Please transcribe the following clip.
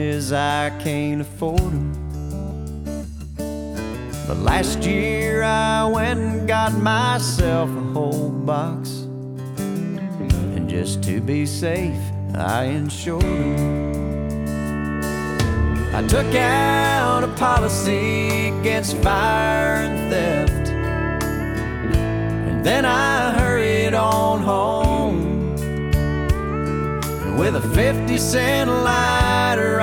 is I can't afford them. But last year I went and got myself a whole box, and just to be safe, I insured them. I took out a policy against fire and theft, and then I hurried on home. And with a 50-cent lighter